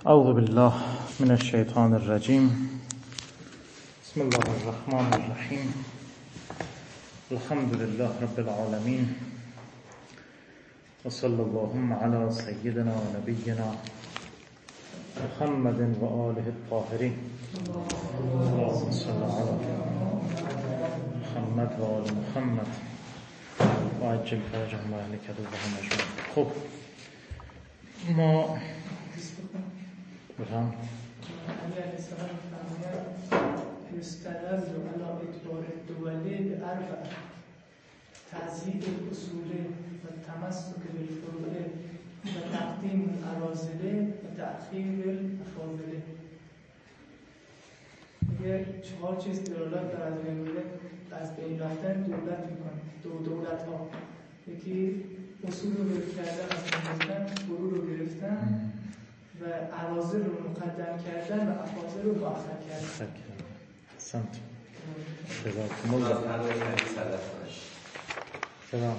اعوذ بالله من الشیطان الرجیم. بسم الله الرحمن الرحیم. الحمد لله رب العالمین و صلی اللهم علی سیدنا و نبینا محمد و آله الطاهرین. اللهم صل علی محمد و آل محمد و عجل فرجهم و اهل کدوبهم اجمعین. خب ما بفهم يستدل على اعتبار الدولي بأربع: تعزيز الأصول والتمسك بالفروع وتقديم الأراذل وتأخير الأفاضل. میگه 4 چیز دلالت بر از بین رفتن دولت میکنه. دولت ها یکی اصول رو گرفتن، از گرفتن، فرو رو گرفتن و اراذل رو مقدم کردن و افاضل رو مؤخر کردن. سنت جزاكم الله سلام.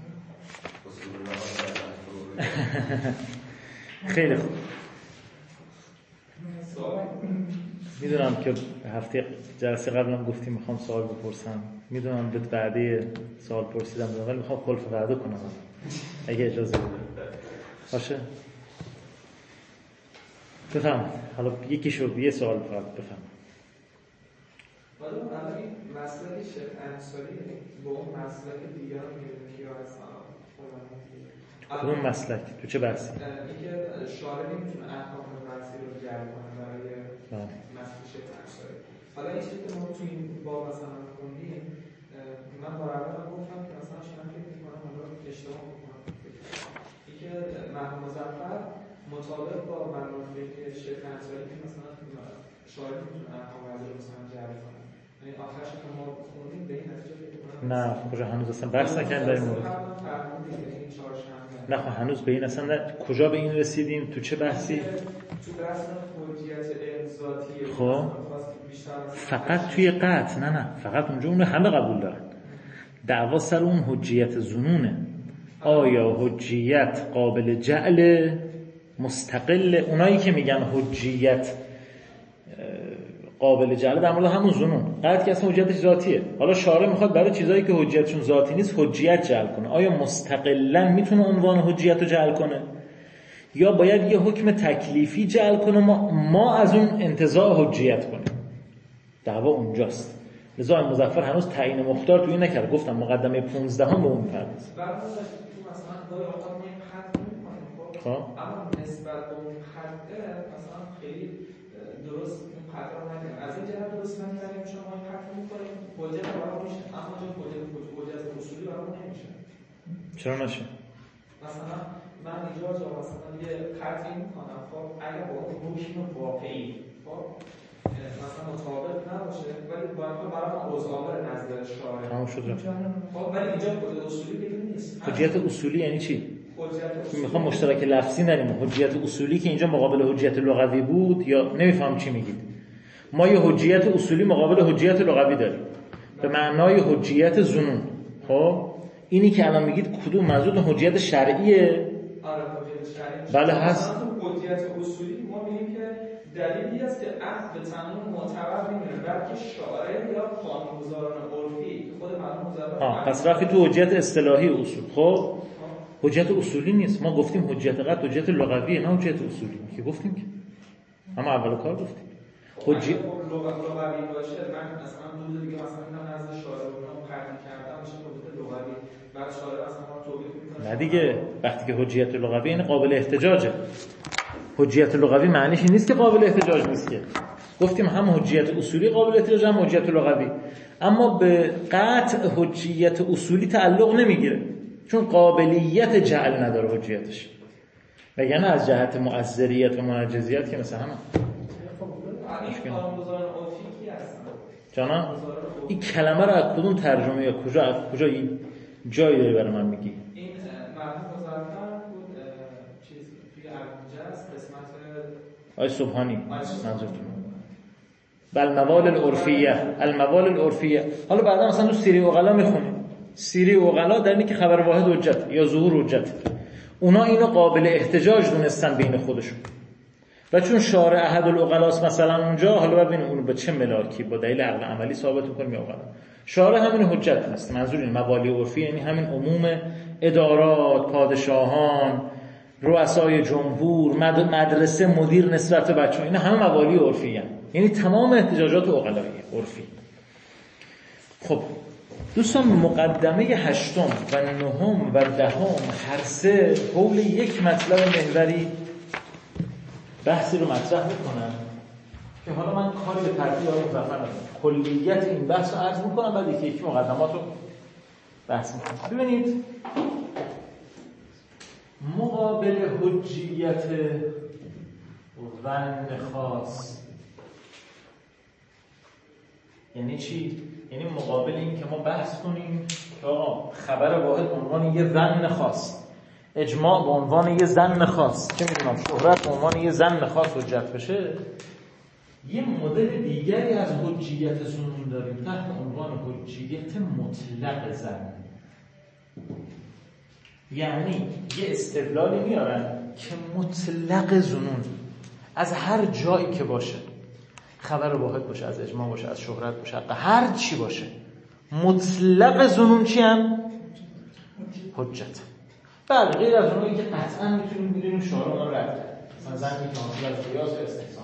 خیلی خوب. میدونم که هفته جلسه قبلم گفتیم میخوام سوال بپرسم. میدونم به بعدی سوال پرسیدم ولی میخوام خلف وعده کنم اگه اجازه بده باشه. بفهم. حالا یکیشو یه سوال فقط بفهم. حالا الان این مسئله شیخ انصاری با اون مسئله دیگر می‌بینیم که اصلا کدوم مسلک؟ تو چه بحثی؟ اینکه شارع نمیتونه احکام بحثی رو جلب کنه برای مسئله شیخ انصاری. حالا این چیزی که ما تو این باب مثلا خوندیم، من بارها گفتم که مثلا شما فکر می‌کنم حالا اشتباه می‌کنم. اینکه مرحوم مظفر مطابق با منافع شیخ انصاری که مثلا شارع نمیتونه احکام بحثی رو مثلا جلب کنه. یعنی آخرش که ما خوندیم به این نتیجه فکر کنم نه کجا هنوز اصلا بحث نکردیم در این مورد. نه هنوز به این اصلا کجا به این رسیدیم؟ تو چه بحثی؟ تو بحث حجیت ذاتی. خب فقط توی قطع نه فقط اونجا اون همه قبول دارن. دعوا سر اون حجیت ظنونه. آیا حجیت قابل جعل مستقل؟ اونایی که میگن حجیت قابل جعل در مورد همون ظنون، قطع که اصلا حجیتش ذاتیه. حالا شارع میخواد برای چیزایی که حجیتشون ذاتی نیست حجیت جعل کنه. آیا مستقلا میتونه عنوان حجیت رو جعل کنه یا باید یه حکم تکلیفی جعل کنه ما از اون انتزاع حجیت کنیم؟ دعوا اونجاست. لذا مظفر هنوز تعیین مختار توی نکرد. گفتم مقدمه 15 هم به اون میپردازه. خب اما نسبت به اون خط مثلا خیلی درست اون خط رو نمیدونم. از این جهت درست نمیدونم شما این خط رو می‌کنید حجت برام میشه، اما چون حجت اصولی برام نمیشه. چرا نشه؟ مثلا من اینجا مثلا یه خطی می‌کنم، خب اگر با اون حکم واقعی خب مثلا مطابق نباشه ولی برام اوضاع نزد شارع تمام شد رفت. خب ولی اینجا حجت اصولی دیگه نیست. حجت اصولی یعنی چی؟ میخوام مشترک لفظی نریم. حجیت اصولی که اینجا مقابل حجیت لغوی بود یا نمیفهم چی میگید. ما یه حجیت اصولی مقابل حجیت لغوی داریم به معنای حجیت ظنون. خب اینی که الان میگید کدوم منظور حجیت شرعیه؟ آره حجیت شرعی. بله هست. حجیت اصولی ما میگیم که دلیلی است که عقد به تمام معتبر نمیره بلکه شارع یا قانونگذاران عرفی خود مرحوم مظفر. پس رفتی تو حجیت اصطلاحی اصول. خب حجت اصولی نیست. ما گفتیم حجت قطع حجت لغویه نه حجت اصولی که گفتیم که اما اول کار گفتیم حجت لغوی باشه. من مثلا روز دیگه مثلا من نزد شارع اونم قطع کردم میشه حجت لغوی بعد شارع مثلا توضیح میکنه. نه دیگه وقتی که حجت لغوی یعنی قابل احتجاجه. حجت لغوی معنیش این نیست که قابل احتجاج نیست که. گفتیم هم حجت اصولی قابل احتجاج هم حجت لغوی. اما به قطع حجت اصولی تعلق نمیگیره چون قابلیت جعل نداره حجیتش. وگرنه از جهت مؤثریت و منجزیت که مثل همه. این قانونگذاران عرفی کی هستن؟ جانا این کلمه رو از کدوم ترجمه یا کجا این جایی داری برای من میگی؟ این مرحوم مظفر بود چیز توی ارجاز قسمت آی سبحانی منظورتون. الموال العرفیه. حالا بعدا مثلا تو سیری عقلا میخونیم. سیری عقلا در اینه که خبر واحد حجت یا ظهور حجت. اونا اینو قابل احتجاج دونستن بین خودشون. و چون شارع احدالعقلاست مثلا اونجا، حالا ببینیم اون به چه ملاکی با دلیل عقل عملی ثابت می‌کنیم یا عقلا. شارع همین حجت هست. منظور این موالی عرفی یعنی همین عموم ادارات، پادشاهان، رؤسای جمهور، مدرسه، مدیر نسبت به بچه‌ها، اینا همه موالی عرفی هستند. یعنی تمام احتجاجات عقلایی عرفی. خب دوستان، مقدمه 8 و 9 و 10 هر سه حول یک مطلب محوری بحثی رو مطرح میکنن که حالا من کاری به ترتیب آقای مظفر ندارم. کلیت این بحث رو عرض میکنم، بعد یکی مقدمات رو بحث میکنم. ببینید، مقابل حجیت ظن خاص یعنی چی؟ یعنی مقابل این که ما بحث کنیم که آقا خبر واحد به عنوان یه ظن خاص، اجماع به عنوان یه ظن خاص، چه میدونم شهرت به عنوان یه ظن خاص حجت بشه، یه مدل دیگری از حجیت ظنون داریم تحت عنوان حجیت مطلق ظن. یعنی یه استدلالی میارن که مطلق ظنون از هر جایی که باشه، خبر واحد باشه، از اجماع باشه، از شهرت باشه، هر چی باشه، مطلق ظنون چی هم؟ حجت. بله، غیر از اونایی که قطعا میتونیم میدونیم شعار اونا رو رد کرد، مثلا ظنی که حاصل از قیاس و استحسان.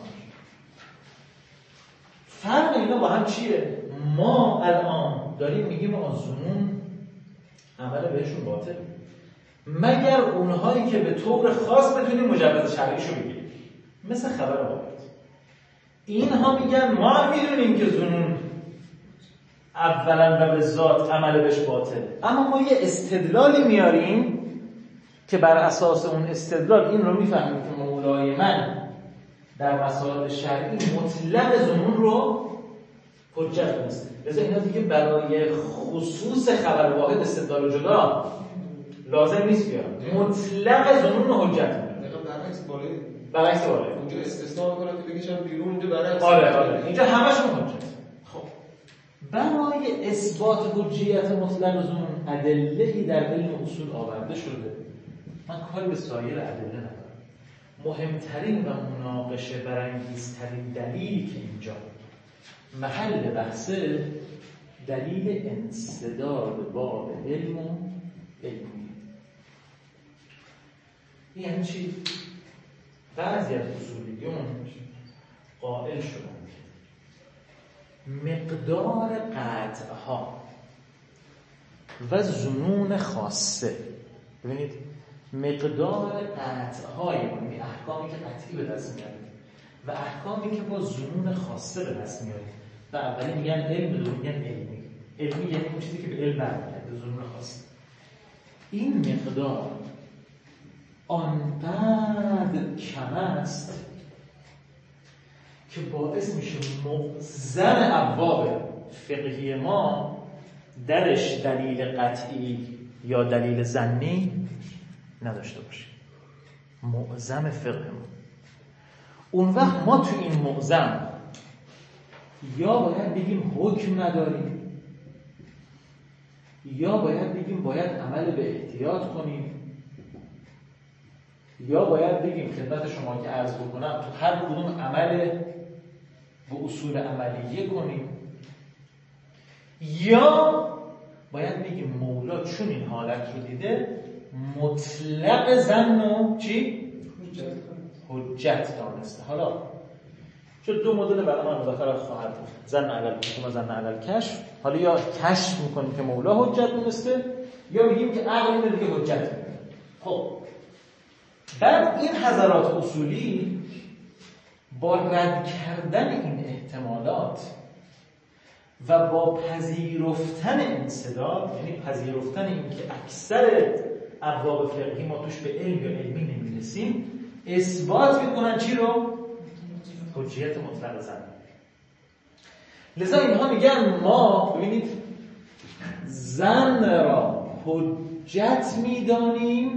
فرق اینا با هم چیه؟ ما الان داریم میگیم از ظنون عمل بهشون باطل، مگر اونهایی که به طور خاص بتونیم مجوز شرعیشو بگیریم، مثل خبر واحد. اینها میگن ما هم میدونیم که ظنون اولا و به ذات عمل بهش باطل، اما ما یه استدلالی میاریم که بر اساس اون استدلال این رو میفهمیم که مولای من در مسائل شرعی مطلق ظنون رو حجت نیست. لذا اینا دیگه برای خصوص خبر واحد استدلال جدا لازم نیست بیارن، مطلق ظنون رو حجت میکنن. برعکس بالای اونجا استثناء میکنن که بگیشن بیرون، اونجا برعکس. آره اینجا همشون حجت. خب برای اثبات حجیت مطلق ظنون ادله‌ای در علم اصول آورده شده. من کاری به سایر ادله ندارم. مهمترین و مناقشه برانگیزترین دلیلی که اینجا محل بحثه، دلیل انسداد باب علم و علمی. یعنی چی؟ بعضی از اصولیون قائل شدند مقدار قطعها و ظنون خاصه، ببینید مقدار قطعهای یعنی احکامی که قطعی به دست میاریم و احکامی که با ظنون خاصه به دست میاریم، و اولی میگن علم، دومی میگن علمی. علمی یعنی اون چیزی که به علم برمیگرده، ظنون خاصه. این مقدار آنقدر کم است که باعث میشه معظم ابواب فقهی ما درش دلیل قطعی یا دلیل ظنی نداشته باشه. معظم فقه ما. اون وقت ما تو این معظم یا باید بگیم حکم نداریم، یا باید بگیم باید عمل به احتیاط کنیم، یا باید بگیم خدمت شما که عرض بکنم تو هر کدوم عمل به اصول عملیه کنیم، یا باید بگیم مولا چون این حالت رو دیده مطلق ظن و چی؟ حجت دانسته. حالا چون دو مدل برای من مذکر خواهد بود، ظن علی الحکم و ظن علی الکشف. حالا یا کشف میکنیم که مولا حجت دونسته، یا میگیم که عقل اینه دیگه حجت میکنه. خب بعد این حضرات اصولی با رد کردن این احتمالات و با پذیرفتن انسداد، یعنی پذیرفتن این که اکثر ابواب فقهی ما توش به علم یا علمی نمیرسیم، اثبات میکنن چی رو؟ حجیت مطلق ظن. لذا اینها میگن ما ببینید ظن را حجت میدانیم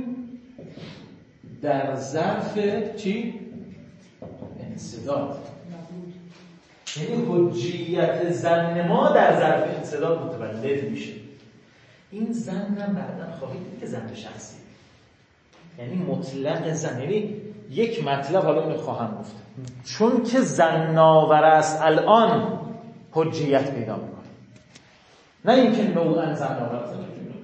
در ظرف چی؟ انسداد. یعنی حجیت ظن ما در ظرف انسداد متولد میشه. این ظن هم بعداً خواهید دید که ظن شخصی، یعنی مطلق ظن، یعنی یک مطلب حالا اینو خواهم گفت، چون که زناور است الان حجیت پیدا میکنه، نه اینکه نوعا زناور است.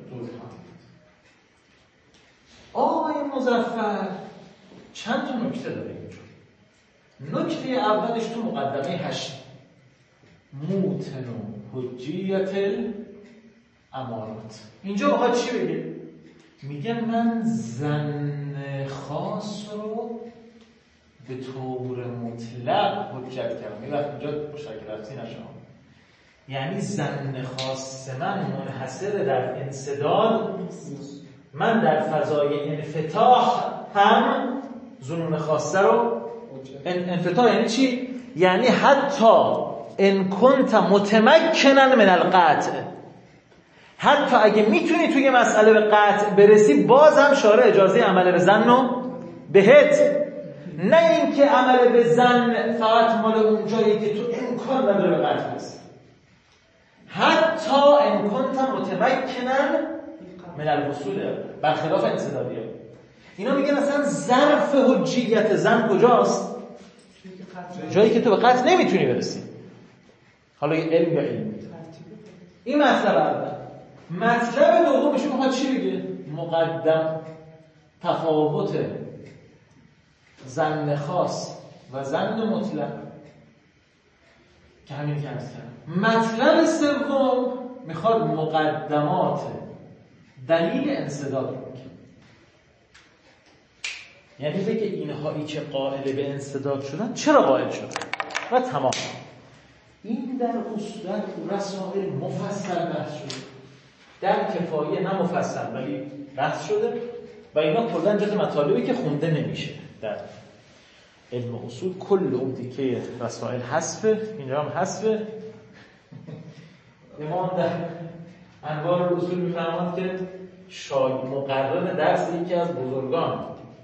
آقای مظفر چند تا نکته داره اینجور. نکته اولش تو مقدمه 8 موتن و حجیت الامارات. اینجا بخواد چی بگه؟ میگه من زن خاص رو به طور مطلق حجت کردم. این وقت اینجا مشترک رفتی نشه، یعنی زن خاص من منحصر در انسداد، من در فضای انفتاح هم ظنون خاصه رو انفتاح یعنی چی؟ یعنی حتی ان کنت متمکنا من القطع، حتی اگه میتونی توی مسئله به قطع برسی، باز هم شارع اجازه عمل به زن رو بهت، نه اینکه عمل به زن فقط مال اون جایی که تو امکان نداره به قطع برسی. حتی ان کنت متمکنا من الوصول، برخلاف انسدادیه. اینا میگن مثلا ظرف حجیت زن کجاست؟ جایی که تو به قطع نمیتونی برسی، حالا یه علم یا علم. این مطلب اول. مطلب دومش میخواد چی بگه؟ مقدم تفاوت زن خاص و زن مطلق که همین که عرض کردم. مطلب سوم میخواد مقدمات دلیل انسداد رو بگه، یعنی بگه اینهایی که قائل به انسداد شدن چرا قائل شدن و تمام. این در اصول رسائل مفصل بحث شده، در کفایه نه مفصل ولی بحث شده و اینا کلا جز مطالبی که خونده نمیشه در علم اصول. کل اون تیکه رسائل حذفه، اینجا هم حذفه. امام در انوار اصول میفرماد که مقرر درس یکی از بزرگان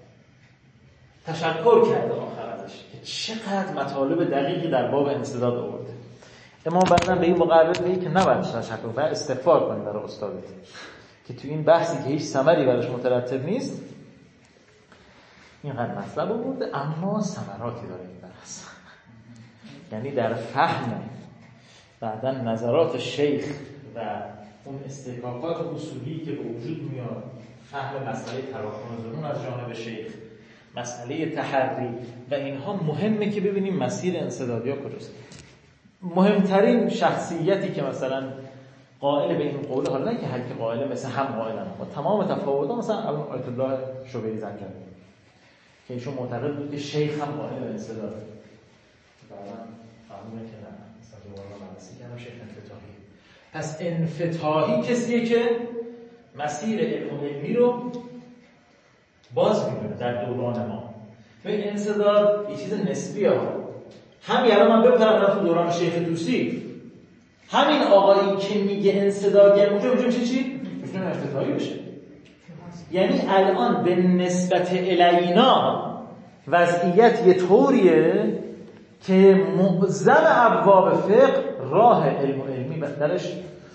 تشکر کرده آخر ازش که چقدر مطالب دقیقی در باب انسداد آورده. امام بعداً به این مقرر بگه که نباید تشکر کنید، استغفار کنید برای استادت که تو این بحثی که هیچ ثمری براش مترتب نیست اینقدر مطلب آورده، اما ثمراتی داره این بحث. یعنی در فهم بعداً نظرات شیخ و اون استحقاقات اصولی که به وجود میاد، فهم مسئله تراکم ظنون از جانب شیخ، مسئله تحری و اینها مهمه که ببینیم مسیر انسدادی ها کجاست. مهمترین شخصیتی که مثلا قائل به این قوله، حالا نه که هر کی قائل مثل هم قائلن، با تمام تفاوت‌ها، مثلا آیت الله شوبری زنجانی که ایشون معتقد بود که شیخ هم قائل به انسداد، بعداً فهمیدن که نه، مثلا دوباره بررسی کردن شیخ انفتاحی. پس انفتاحی کسیه که مسیر علم و علمی رو باز می‌کنه در دوران ما. به انسداد یه چیز نسبیه ها. همین الان من بپرم تو دوران شیخ طوسی، همین آقایی که میگه انسدادی هم اونجا میشه چی؟ میتونه انفتاحی بشه. یعنی الان به نسبت الینا وضعیت یه طوریه که معظم ابواب فقه راه علم و علمی درش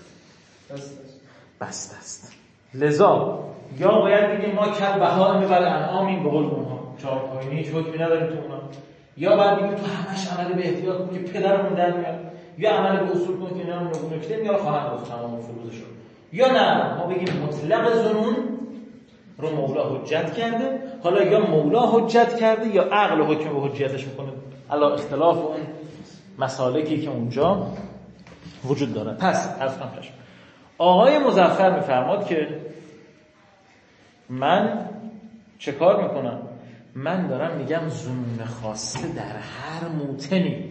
بسته است. لذا یا باید بگیم ما کل بهائم و الانعامیم به قول اونها، چهارپایینی هیچ حکمی نداریم تو اونا، یا باید بگیم تو همش عمل به احتیاط کن که پدرمون در میاد، یا عمل به اصول کن که نام نکته میاد خواهند گفت تمام فروزشون، یا نه ما بگیم مطلق ظنون رو مولا حجت کرده. حالا یا مولا حجت کرده یا عقل حکم به حجیتش میکنه، علی اختلاف اون مسالکی که اونجا وجود داره. پس از کنش آقای مظفر میفرماد که من چه کار میکنم؟ من دارم میگم ظنون خاصه در هر موتنی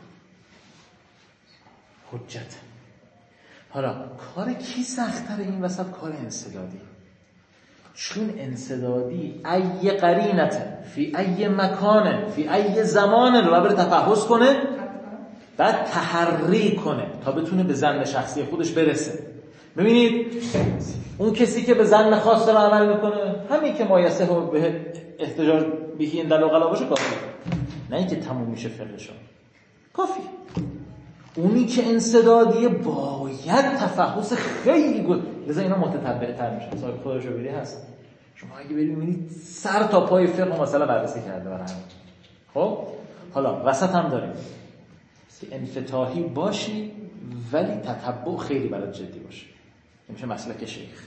حجت. حالا کار کی سخت‌تره این وسط؟ کار انسدادی. چون انسدادی ای قرینته فی ای مکانه فی ای زمانه رو بره تفحص کنه، بعد تحری کنه تا بتونه به ظن شخصی خودش برسه. ببینید اون کسی که به ظن خاص داره عمل میکنه، همین که مایسه به احتجاج بهی این دلو غلا باشه کافی، نه اینکه تموم میشه فقهشون، کافی. اونی که انسدادیه باید تفحص خیلی گود، لذا اینا متتبع تر میشن. صاحب خودشو بیری هست شما اگه ببینید سر تا پای فقه مثلا بررسی کرده برای همین. خب حالا وسط هم داریم که انفتاحی باشی ولی تتبع خیلی برات جدی باشه. میشه مسلک شیخ.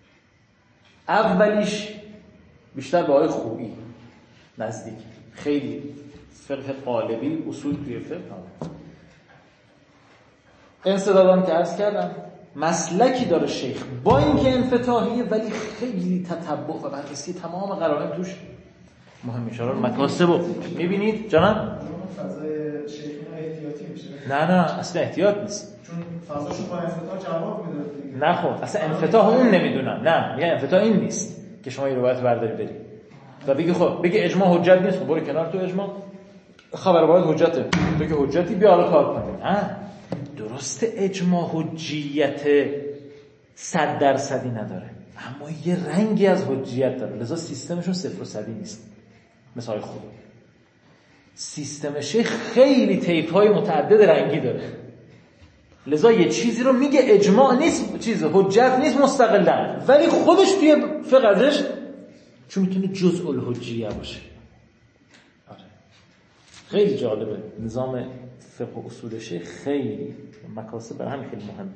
اولیش بیشتر به آقای خویی نزدیک، خیلی فقه قالبی، اصول توی فقه. انصدادم که عرض کردم مسلکی داره شیخ با اینکه انفتاحیه ولی خیلی تتبع و بررسی تمام قرائن توش مهم میشه. مکاسبو میبینید جانم؟ فضای شیخ احتیاطی میشه. نه اصلا احتیاط نیست، چون فضاشو با انفتاح جواب میده دیگه. نه خب اصلا انفتاح اون نمیدونن، نه میگن انفتاح این نیست که شما یه روایت برداری بری و بگی خب بگی اجماع حجت نیست، خب برو کنار، تو اجماع خبر روایت حجته، تو که حجتی بیا حالا کار کنیم. نه درسته اجماع حجیت 100% نداره اما یه رنگی از حجیت داره، لذا سیستمشون 0 و 100 نیست. مثال خوب سیستم شیخ خیلی طیف‌های متعدد رنگی داره، لذا یه چیزی رو میگه اجماع نیست، چیز حجت نیست مستقلا، ولی خودش توی فقه ازش چون میتونه جزء الحجیه باشه. آره خیلی جالبه نظام فقه و اصول شیخ، خیلی مکاسب برای همین خیلی مهمه.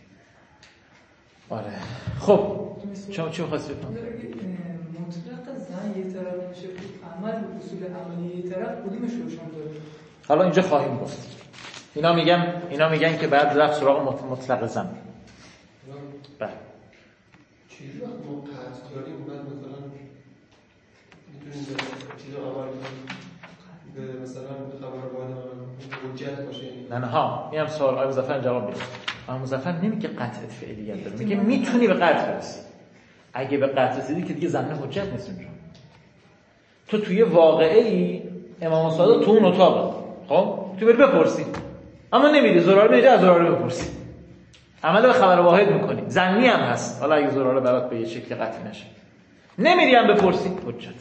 آره خب شما چی می‌خواستی بگید؟ مطلق زن یه طرف میشه، عمل اصول عملی یه طرف کدومش روشن داره؟ حالا اینجا خواهیم گفت. اینا میگن که بعد رفت سراغ مطلق زن. بله چیزی وقت ما قطع داریم بعد مثلا میتونیم چیز رو عمل به مثلا خبر باید حجت باشه. نه ها میام سوال آقای مظفر جواب میده. آقای مظفر نمیگه قطع فعلیت داره، میگه میتونی به قطع برسی. اگه به قطع رسیدی که دیگه زن حجت نیست اونجا. تو توی واقعی امام صادق تو اون اتاقه، خب تو بری بپرسی اما نمیری، زراره میگه از زراره بپرسی، عمل به خبر واحد میکنی، زنی هم هست. حالا اگه زراره برات به یه شکل قطعی نشه نمیری هم بپرسی حجت.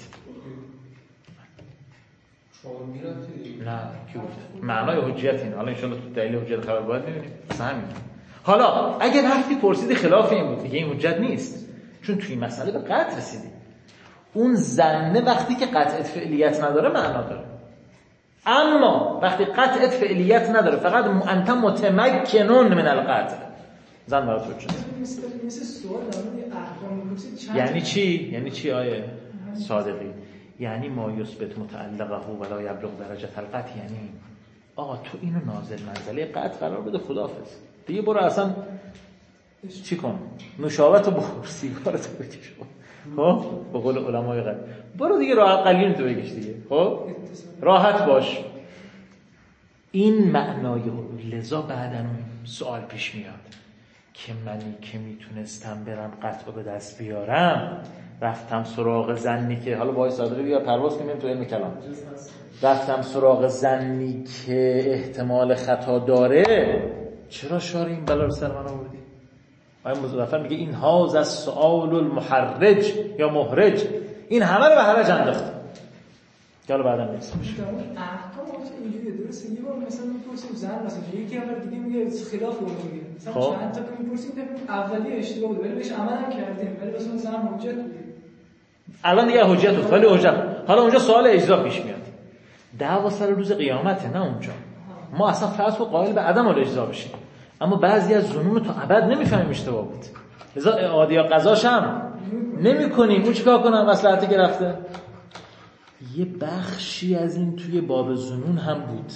شما میرفتی؟ نه کی گفت معنای حجت این؟ حالا ان شاء الله تو دلیل حجت خبر واحد میبینیم همین. حالا اگه رفتی پرسیدی خلاف این بود دیگه این حجت نیست، چون توی مسئله به قطع رسیدی. اون زنه وقتی که قطعیت فعلیت نداره معنا داره، اما وقتی قطعیت فعلیت نداره فقط انت متمکنون من القطع، زن برات حجت. مثل سوال در احکام میپرسید یعنی چی آیه صادقی؟ یعنی ما یثبت متعلقه ولا یبلغ درجه القطع، یعنی آقا تو اینو نازل منزله قطع قرار بده، خداحافظ دیگه، برو اصلا چی کن نشاوت رو بخور، سیگارتو بکش، خب به قول علمای قدیم برو دیگه راحت قلیون تو بکش دیگه، خب راحت باش. این معنای لذا بعدن سوال پیش میاد که منی که میتونستم برم قطع به دست بیارم رفتم سراغ زنی که حالا باعث صادقی بیا پرواز کنیم تو علم کلام، رفتم سراغ زنی که احتمال خطا داره، چرا شاره این بلا رو سر من آوردی؟ آقای مظفر میگه این هاز از سؤال المحرج یا محرج، این همه رو به حرج انداخته که حالا بعدا میرسیم بشه. احکام اینجوریه درسته، یه بار مثلا میپرسیم زن مثلا یکی نفر دیگه میگه خلاف اون میگه، مثلا چند تا که میپرسیم اولی اشتباه بود ولی بهش عمل هم کردیم ولی مثلا زن حجت بود. الان دیگه حجت بود ولی حجت. حالا اونجا سوال اجزا پیش میاد، دعوا سر روز قیامته، نه اونجا ما اصلا فرض و قائل به عدم الاجزا بشیم، اما بعضی از ظنون تا ابد نمیفهمیم اشتباه بود، لذا اعاده یا قضاش هم نمی‌کنیم. اون چیکار کنه مصلحتی گرفته؟ یه بخشی از این توی باب ظنون هم بود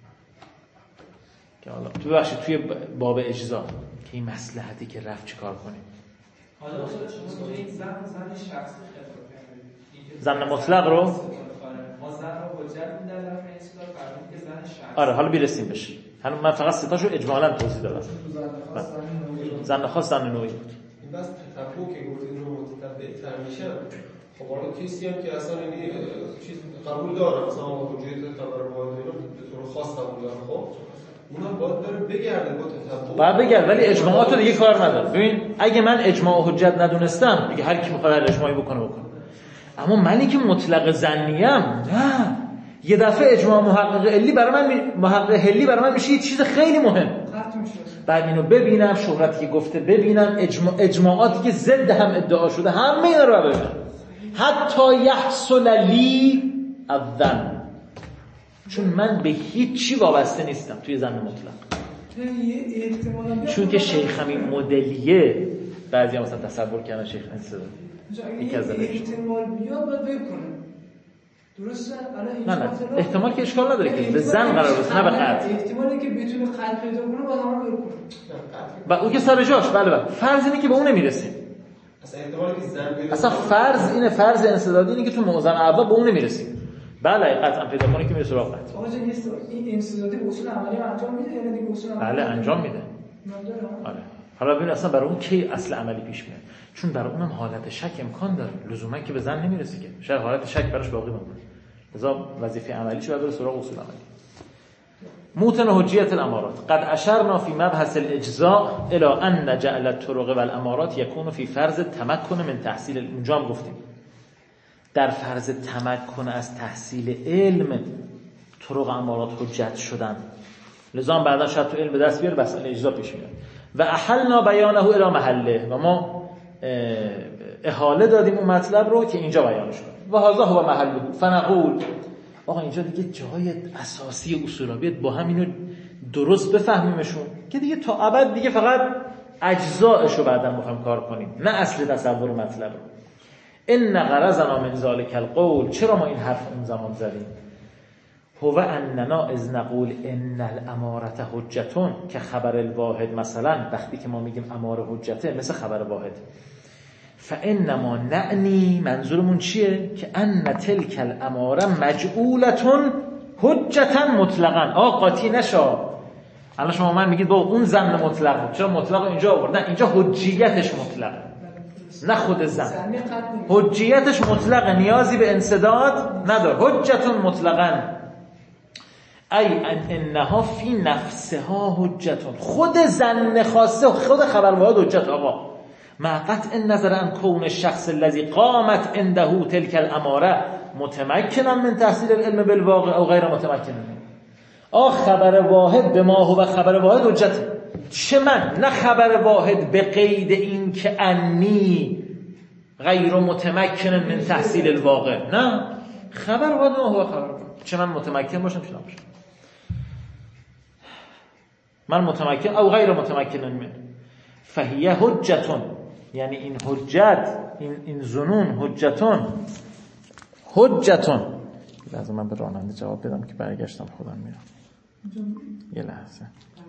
که حالا تو بخشی توی باب اجزا که این مصلحتی که رفت چیکار کنیم. حالا شما این زن شخصی خطاب کردید، زن مطلق رو ما زن رو حجت می‌دادیم در اصطلاح فرمود که زن شخصی. آره حالا بیرسیم بهش، من فقط ستاشو اجمالاً توضیح دادم. زن خاص زن نوعی بود. این بس تطبع که گفتید رو متطبع‌تر میشه، خب حالا کسی هم که اصلا این چیز قبول داره مثلا حجت خبر واحد رو به طور خاص قبول داره، خب اونم باید بره بگرده با تطبع، باید بگرد ولی اجماعات رو دیگه کار نداره. ببین اگه من اجماع و حجت ندونستم دیگه هر کی می‌خواد هر اجماعی بکنه، اما منی که مطلق ظنیم نه، یه دفعه اجماع محقق علی برای من میشه یه چیز خیلی مهم. بعد اینو ببینم، شهرتی که گفته ببینم، اجماعاتی که ضد هم ادعا شده، همه اینا رو ببینم. حتی یحصل لی الظن، چون من به هیچ چی وابسته نیستم توی ظن مطلق. چون که شیخ همین مدلیه، بعضی هم مثلا تصور کردن شیخ انصدادی یکی از احتمال بیاد باید بکنه، درسته؟ نه احتمال که اشکال نداره که به زن قرار بسته، نه به قطع. احتمالی که بتونه قطع پیدا کنه باید همه بکنه و اون که سر جاش. بله فرض اینه که به اون نمیرسیم. اصلا فرض اینه، فرض انصدادی اینه که تو موزن اول به اون نمیرسیم. بله قطعا پیدا کنه که میره سراغ قطع. آقا جان این انصدادی اصول عملی انجام میده یا دیگه اصول عملی؟ بله انجام میده. آره. حالا ببین اصلا برای اون کی اصل عملی پیش میاد؟ چون برای اونم حالت شک امکان داره، لزوما که به زن نمیرسه که، شاید حالت شک براش باقی بمونه. لذا وظیفه عملیش باید بره سراغ اصول عملی. موتن حجیت الامارات قد اشرنا فی مبحث الاجزاء الى ان جعل الطرق والامارات يكون في فرض تمکن من تحصیل. اونجا هم گفتیم در فرض تمکن از تحصیل علم طرق امارات حجت شدن، لذا هم بعدا شاید تو علم به دست بیاره بس اجزا پیش میاد. و احلنا بیانه الی محله، و ما احاله دادیم اون مطلب رو که اینجا بیانش کنیم. و هذا هو محله. فنقول آقا اینجا دیگه جای اساسی اصولا، بیاد با هم اینو درست بفهمیمشون که دیگه تا ابد دیگه فقط اجزایشو بعدا میخوایم کار کنیم، نه اصل تصور مطلب رو. ان غرضنا من ذلك القول، چرا ما این حرف اون زمان زدیم؟ هو اننا اذ نقول ان الاماره حجتون، که خبر الواحد مثلا وقتی که ما میگیم اماره حجته مثل خبر واحد، فانما نعنی، منظورمون چیه؟ که ان تلک الاماره مجعولتون حجتا مطلقا. قاطی نشا. الان شما من میگید با اون ظن مطلق، چرا مطلق اینجا آورد؟ نه اینجا حجیتش مطلقه، نه خود ظن. حجیتش مطلقه، نیازی به انسداد نداره. حجتون مطلقاً ای انها فی نفسها حجتون، خود ظن خاصه، خود خبر واحد حجت. آقا مع قطع النظر عن کون الشخص الذي قامت عنده تلك الاماره متمکنا من تحصیل العلم بالواقع او غیر متمکن منه. خبر واحد به ما هو خبر واحد حجت. چه من؟ نه خبر واحد به قید این که انی غیر متمکن من تحصیل الواقع، نه خبر واحد ما هو خبر واحد. چه من متمکن باشم چه نباشم، من متمکن او غیر متمکن من، فهی حجتون، یعنی این حجت، این ظنون حجتون. لازم من به راننده جواب بدم که برگشتم خودم میرم. یه لحظه.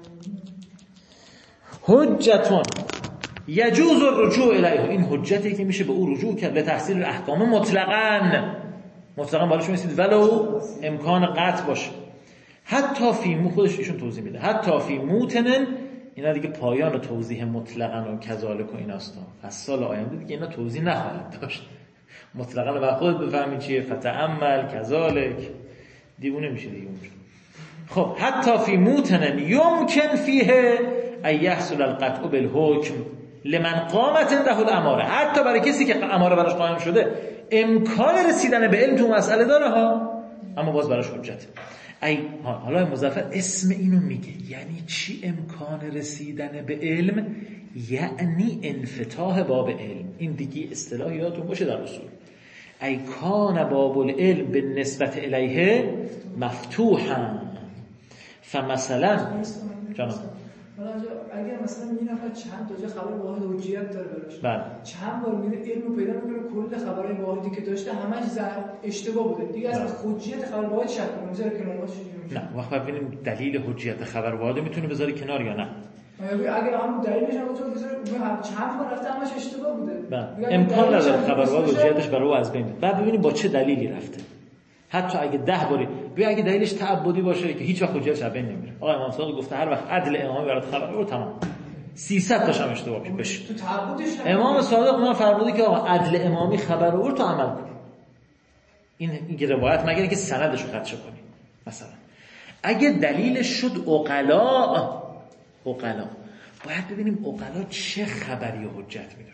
حجتون یجوز الرجوع الیه، این حجتی که میشه به او رجوع کرد، به تحصیل الاحکام مطلقاً بالش میسید ولو امکان قطع باشه. حتی فی خودش ایشون توضیح میده، حتی فی موتنن، اینا دیگه پایان توضیح مطلقاً و کذالک و ایناست. از سال آینده دیگه اینا توضیح نخواهد داشت. مطلقاً و خودت بفهمی چیه، فتأمل کذالک، دیوونه میشه دیگه اونجا. خب حتی فی موتنن یمکن فیه ای یحصل القطع بالحکم لمن قامت عنده الاماره، حتی برای کسی که اماره براش قائم شده امکان رسیدن به علم تو مسئله داره ها، اما باز براش حجت. حالا مظفر اسم اینو میگه، یعنی چی امکان رسیدن به علم؟ یعنی انفتاح باب علم. این دیگه اصطلاح یادتون باشه در اصول. ای کان باب العلم به نسبت الیه مفتوحا. فمثلا جانم اگر مثلا یه نفر چند تا خبر واحد حجیت داره براش، بله، چند بار میره علمو پیدا میکنه کل خبرهای واحدی که داشته همش اشتباه بوده دیگه، از حجیت خبر واحد شک کنه میذاره کنار. واسه نه وقت ببینیم دلیل حجیت خبر واحد میتونه بذاری کنار یا نه. اگر هم دلیلش هم بذاره چند بار رفته همش اشتباه بوده، امکان نداره خبر واحد حجیتش برای او از بین بره. بعد ببینیم با چه دلیلی رفته. حتی اگه 10 باری بیا، اگه دلیلش تعبدی باشه که هیچ وقت حجیتش از بین نمیره. آقا امام صادق گفته هر وقت عدل امامی برات خبر رو تمام 300 تاش هم اشتباه بشه. تو تعبدش امام صادق ما فرموده که آقا عدل امامی خبر رو تو عمل کن. این روایت مگر اینکه سندش رو خدشه کنی. مثلا اگه دلیلش شد عقلا باید ببینیم عقلا چه خبری حجت میدونن.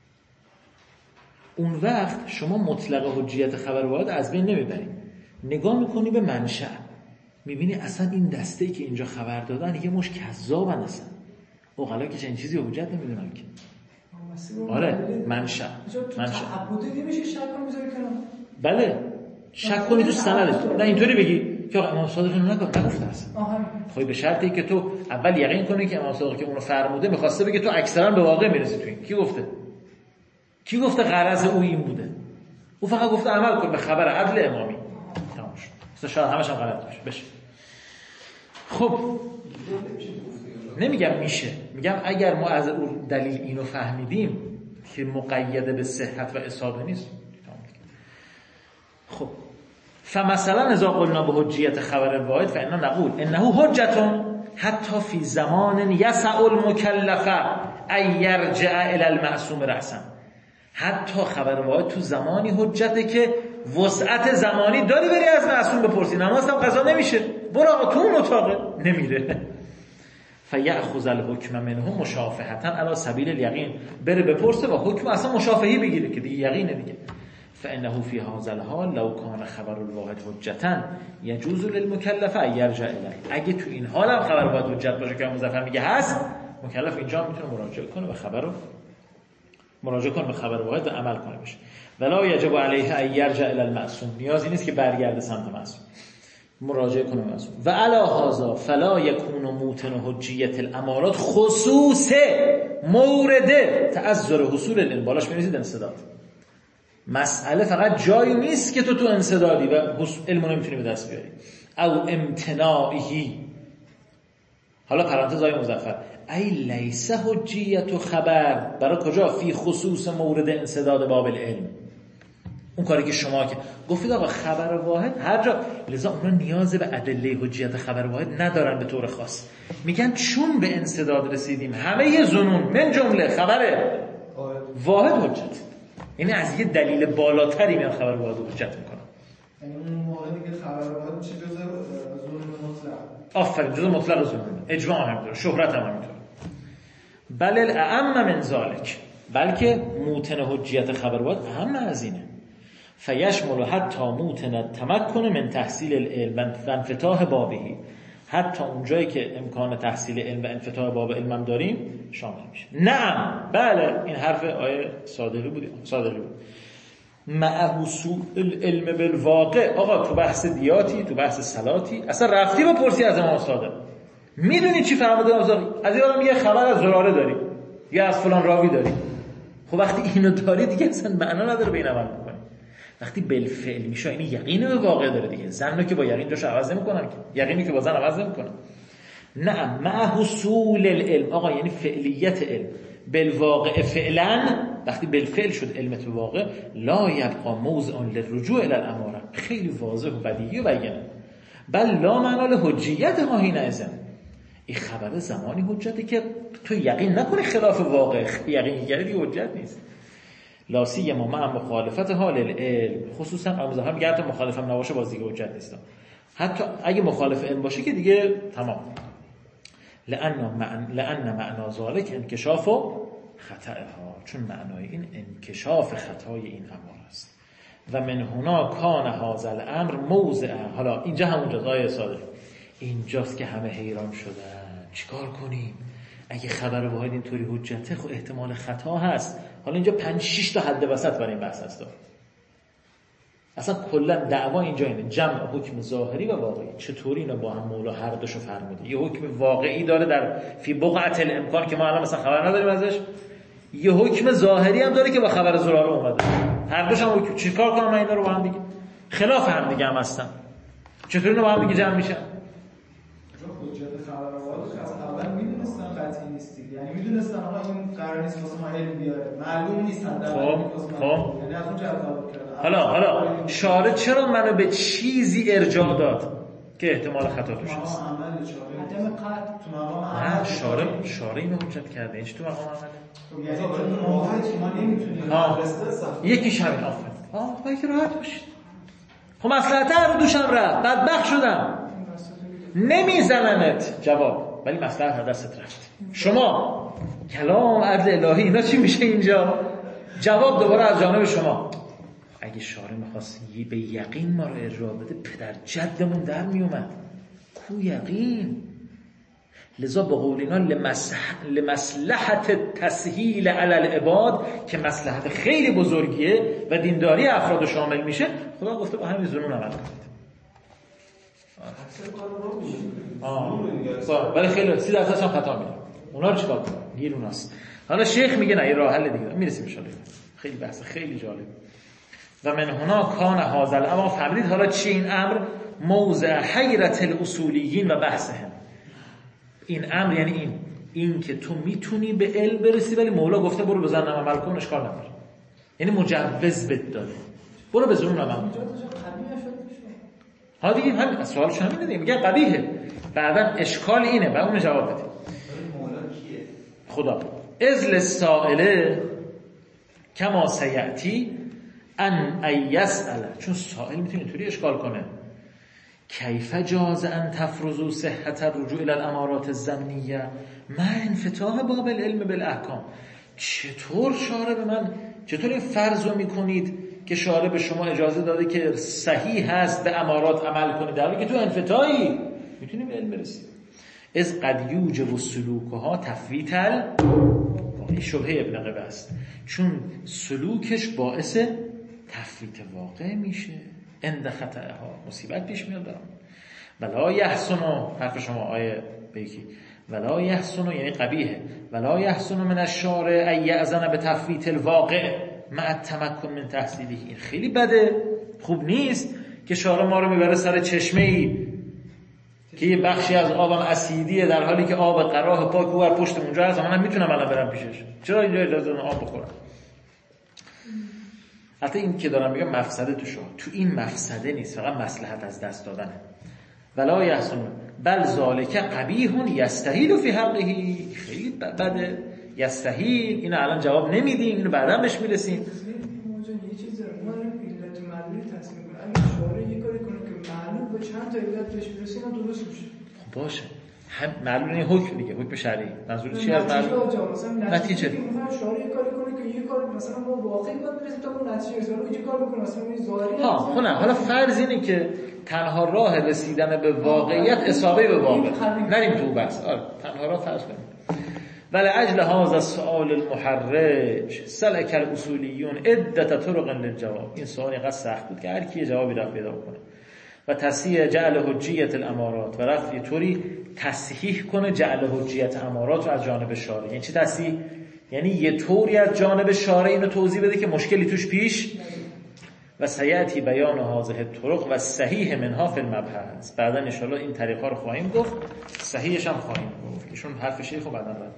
اون وقت شما مطلق حجیت خبر واحد از بین نمیبری، نگاه میکنی به منشأ، میبینی اصلا این دسته‌ای که اینجا خبر دادن یه مش کذابن، اصلا عقلا که چنین چیزی حجت نمیدونن که. آره منشأ تعبدی نمیشه شک کنم بذاری کنم. بله شک کنی تو سندش. نه اینطوری بگی که امام صادق اینو نگفته اصلا. خب به شرطی که تو اول یقین کنی که امام صادق که اونو فرموده می‌خواسته بگه تو اکثرا به واقع میرسی تو این. کی گفته غرض او این بوده؟ او فقط گفته عمل کن به خبر عدل امامی. تمام شد. اصلا شاید همش هم غلط بشه. خب نمیگم میشه، میگم اگر ما از اون دلیل اینو فهمیدیم که مقید به صحت و اصابه نیست. خب فمثلا اذا قلنا به حجیت خبر واحد فإننا نقول انه حجة حتی فی زمان یسع المکلف ان یرجع الی المعصوم رأسا. حتی خبر واحد تو زمانی حجته که وسعت زمانی داری بری از معصوم بپرسی. نماز هم قضا نمیشه، برو آقا تو اون اتاقه، نمیره. فیأخذ الحکم منه مشافهة علی سبیل الیقین، بره بپرسه و حکم اصلا مشافهی بگیره که دیگه یقینه دیگه. فانه فی هذا الحال لو کان خبر الواحد حجة یجوز للمکلف ان یرجع الیه. اگه تو این حال هم خبر واحد حجت باشه که مظفر میگه هست، مکلف اینجا میتونه مراجعه کنه به خبر واحد و عمل کنه بشه. ولا یجب علیه ان یرجع الی المعصوم، نیازی نیست که برگرده سمت معصوم، مراجعه کنه معصوم. و علی هذا فلا یکون موطن حجیت الامارات خصوص مورد تعذر حصول العلم. بالاش می‌نویسید انسداد. مسئله فقط جایی نیست که تو انسدادی و علمو نمیتونی به دست بیاری. او امتناعی. حالا پرانتز های مظفر ای لیس حجیت و خبر برای کجا؟ فی خصوص مورد انسداد باب العلم. اون کاری که شما که گفتید آقا خبر واحد هر جا، لذا اونا نیاز به ادله حجیت خبر واحد ندارن به طور خاص. میگن چون به انسداد رسیدیم همه ظنون من جمله خبر واحد حجت. یعنی از یه دلیل بالاتری میان خبر واحد حجت میکنن. یعنی اون موقعی که خبر واحد میشه جزء ظنون مطلق. آفرین، جزء مطلق ظنون. اجماع همینطور، شهرت هم همینطور. بل الاعم من ذلک، بلکه موطن حجیت خبر واحد اهم از اینه. فیشمل حتی موطن التمکن من تحصیل العلم و انفتاح بابهی. حتی اونجایی که امکان تحصیل علم و انفتاح باب علم داریم شامل میشه. نعم، بله، این حرف آیه صادقی بود. مع حصول العلم بالواقع. آقا تو بحث دیاتی، تو بحث صلاتی اصلا رفتی بپرسی از امام صادق، میدونی چی فرموده امام صادق؟ از این آدم یه خبر از زراره داری یا از فلان راوی داری. خب وقتی اینو داری دیگه اصلا معنا نداره به این عمل بکنی. وقتی بالفعل میشه یعنی یقین به واقع داره دیگه. زنو که با یقین جاش عوض نمیکنن، یقینی که با زن عوض نمیکنن. نه، مع حصول العلم. آقا یعنی فعلیت علم بالواقع فعلا. وقتی بالفعل شد علمت به واقع، لا یبقى موضع للرجوع الی الاماره. خیلی واضح و بدیهی و بیانه. بل لا معنا لحجیت ها حینئذ. این خبر زمانی حجته که تو یقین نکنی خلاف واقع، یقین دیگری حجت نیست. لا سیما مع مخالفت حال العلم. خصوصا امضا میگه حتی مخالفم نباشه باز دیگه حجت نیست. حتی اگه مخالف علم باشه که دیگه تمام. لأن معنا ذلك انکشاف خطأها، چون معنای این انکشاف خطای این امر است. و من هنا کان هذا الامر موضع. حالا اینجا همونجا آیه صادق اینجاست که همه حیران شدن. چیکار کنیم؟ اگه خبر واحد اینطوری حجته، خب احتمال خطا هست. حالا اینجا 5-6 تا حد وسط برای این بحث هست. اصلا کلا دعوا اینجا اینه، جمع حکم ظاهری و واقعی. چطوری اینا با هم مولا هر دوشو فرموده؟ یه حکم واقعی داره در فی بقعه الامکان که ما الان مثلا خبر نداریم ازش، یه حکم ظاهری هم داره که با خبر زراره اومده. هر دوش هم حکم. چیکار کنم من اینا رو با هم دیگه؟ خلاف هم دیگه هم هستن. چطوری اینا با هم دیگه جمع میشن؟ حجت خبر واحد از اول میدونستن قطعی نیست. یعنی میدونستن آقا این قرار نیست واسه ما علم بیاره، معلوم نیست حداقل. یعنی از اون جواب کردن. حالا شارع چرا منو به چیزی ارجاع داد که احتمال خطا توش هست؟ عدم قطع تو مقام عمل. شارع اینو حجت کرده. این چی تو مقام عمله؟ یعنی تو موقعی که ما نمیتونیم یکی شرط آفرین. یکی راحت باشید. خب مصلحت رو دوشم رفت، بدبخت شدم، نمیزننت جواب، ولی مصلحت دستت رفت. شما کلام عدل الهی اینا چی میشه اینجا؟ جواب دوباره از جانب شما. اگه شارع میخواست به یقین ما رو ارجاع بده، پدر جدمون در میومد. کو یقین؟ لذا به قول اینا لمصلحت تسهیل علی العباد که مصلحت خیلی بزرگیه و دینداری افراد شامل میشه، خدا گفته با همین ظنون عمل کنید. ولی خیلی 30% هم خطا میره. اونا رو چیکار کنن؟ گیر اوناست. حالا شیخ میگه نه، این راه حل دیگه میرسیم ان شاء الله. خیلی بحث خیلی جالب. و من هنا کان هذا الامر، فهمید حالا چی این امر؟ موضع حیرت الاصولیین و بحثهم. این امر یعنی این که تو میتونی به علم برسی ولی مولا گفته برو بزنم عمل کن، اشکال نداره. یعنی مجوز بد داده، برو به زنون عمل کن. ها دیگه همین سوالش همینه دیگه، میگه قبیحه. بعدن اشکال اینه، بعد اون جواب بده. مولا کیه؟ خدا. اذل السائله کما سیاتی ان یسأل، چون سائل میتونه اینطوری اشکال کنه کیف جاز ان تفرضوا صحت الرجوع الى الامارات الظنیه مع انفتاح باب العلم بالاحکام. چطور این فرض رو میکنید که شارع به شما اجازه داده که صحیح هست به امارات عمل کنید در حالی که تو انفتاحی میتونی به علم برسی؟ از قد یوجب السلوکها تفویت این شبهه ابن قبه است، چون سلوکش باعث تفویت واقع میشه، اند خطأها مصیبت پیش میاد برام. ولا یحسن، حرف شما آیه بیکی، ولا یحسن یعنی قبیحه، ولا یحسن من الشارع ای یأذن به تفویت الواقع مع التمکن من تحصیله. این خیلی بده، خوب نیست که شارع ما رو میبره سر چشمه ای که یه بخشی از آبم اسیدیه در حالی که آب قراه پاک اونور پشت اونجا هست، منم میتونم الان برم پیشش، چرا اینجا اجازه دادن آب بخورم؟ حتی این که دارم میگم مفسده تو این مفسده نیست، فقط مصلحت از دست دادنه. ولا یحسن بل ذالک قبیح یستحیل فی حقه، خیلی بده یستحیل. اینو الان جواب نمیدیم، اینو بعدا بهش میرسیم. یه چیز ما علت معلولی تصمیم کنیم، اگه شارع یه کاری کنه که معلول به چند تا علت بهش برسیم درست میشه. خب باشه، هم معلول این حکم دیگه، حکم شرعی. منظور چی از معلول؟ نتیجه. شارع یه کاری کنه که یه کار مثلا ما واقعی باید برسیم تا اون نتیجه برسیم، یه کار بکنه مثلا این ظاهری. حالا فرض اینه که تنها راه رسیدن به واقعیت اصابه به واقع، نریم تو بحث. تنها راه فرض کنیم. ولی اجل هذا السؤال المحرج سلك الاصولیون عدة طرق للجواب. این سوال اینقدر سخت بود که هر کی جوابی رفت پیدا کنه. و تصحیح جعل حجیت الامارات، و رفت یه طوری تصحیح کنه جعل حجیت امارات رو از جانب شارع. یعنی چی تصحیح؟ یعنی یه طوری از جانب شارع اینو توضیح بده که مشکلی توش پیش. و سیأتی بیان هذه الطرق و صحیح منها فی المبحث. بعدا ان شاء الله این طریقا رو خواهیم گفت، صحیحش هم خواهیم گفت، ایشون حرف شیخ رو بعدا رد.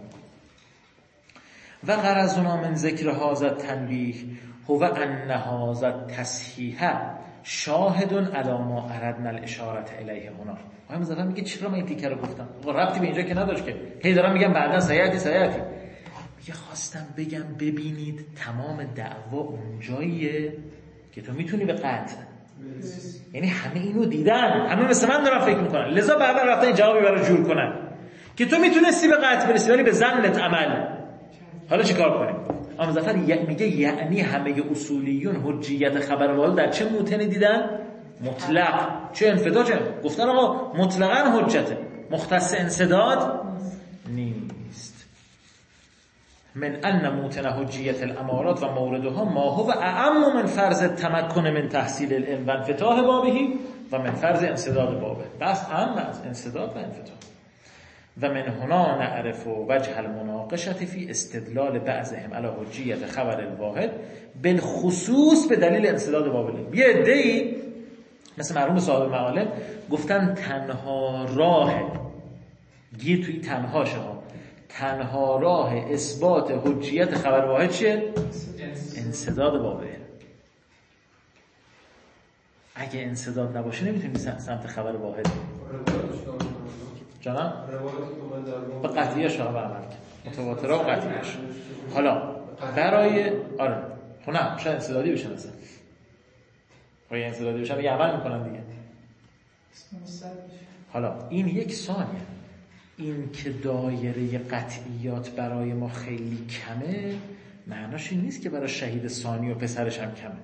و غرضنا من ذکر هذا التنبیه هو ان هذا التصحیح شاهد علی ما اردنا الاشاره الیه هنا. آقای مظفر میگه چرا من این تیکه رو گفتم؟ ربطی به اینجا که نداشت که هی دارم میگم بعدا سیأتی میگه خواستم بگم ببینید تمام دعوا اونجاییه که تو میتونی به قطع، یعنی همه اینو دیدن، همه مثل من دارن فکر میکنن، لذا بعدا رفتن این جوابی برای جور کنن که تو میتونستی به قطع برسی ولی به ظنت عمل. حالا چیکار کنیم؟ مظفر میگه یعنی همه اصولیون حجیت خبر واحد در چه موطنی دیدن؟ مطلق. چه انفداد؟ چه گفتن آقا مطلقاً حجته، مختص انسداد نیست. من ان موطن حجیت الامارات و موردها ما هو اعم من فرض تمکن من تحصیل العلم و انفتاح بابه و من فرض انسداد بابه. بس اهم از انسداد و انفتاح. و من هنا نعرف وجه المناقشه فی استدلال بعضهم علی حجیت خبر الواحد بالخصوص به دلیل انسداد باب العلم. یه عده‌ای مثل مرحوم صاحب معالم گفتن تنها راه گیر توی تنهاشه ها، تنها راه اثبات حجیت خبر واحد چیه؟ انسداد باب العلم. اگه انسداد نباشه نمیتونی سمت خبر واحد جانم به قطعیش رو عمل کرد، متواتره و قطعیش. حالا برای خب نه شاید انسدادی بشن، اصلا خواهی انسدادی بشن یه عمل میکنن دیگه. حالا این یک ثانیه، این که دایره قطعیات برای ما خیلی کمه معناش این نیست که برای شهید ثانی و پسرش هم کمه،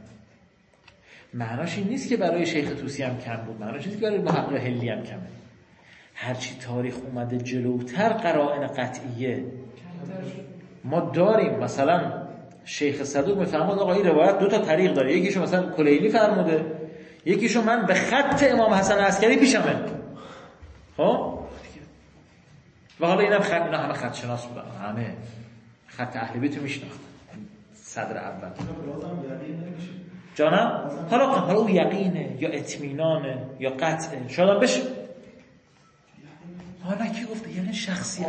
معناش این نیست که برای شیخ طوسی هم کم بود، معناش این نیست که برای محقق هلی هم کمه. هرچی تاریخ اومده جلوتر قرائن قطعیه ما داریم. مثلا شیخ صدوق میفرماد آقا این روایت 2 طریق داره، یکیشو مثلا کلیلی فرموده، یکیشو من به خط امام حسن عسکری پیشمه. خب و حالا اینا همه خط شناس بودن، همه خط اهل بیت رو میشناختن. صدر اول جانم حالا اون یقینه یا اطمینانه یا قطعه، شاید هم بشه. حالا کی گفته؟ یعنی شخصی،